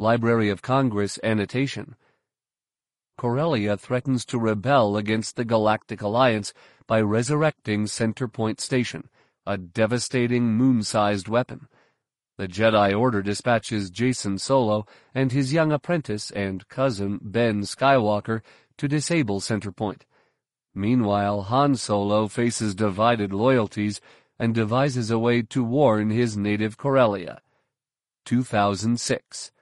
Library of Congress annotation. Corellia threatens to rebel against the Galactic Alliance by resurrecting Centerpoint Station, a devastating moon-sized weapon. The Jedi Order dispatches Jacen Solo and his young apprentice and cousin Ben Skywalker to disable Centerpoint. Meanwhile, Han Solo faces divided loyalties and devises a way to warn his native Corellia. 2006.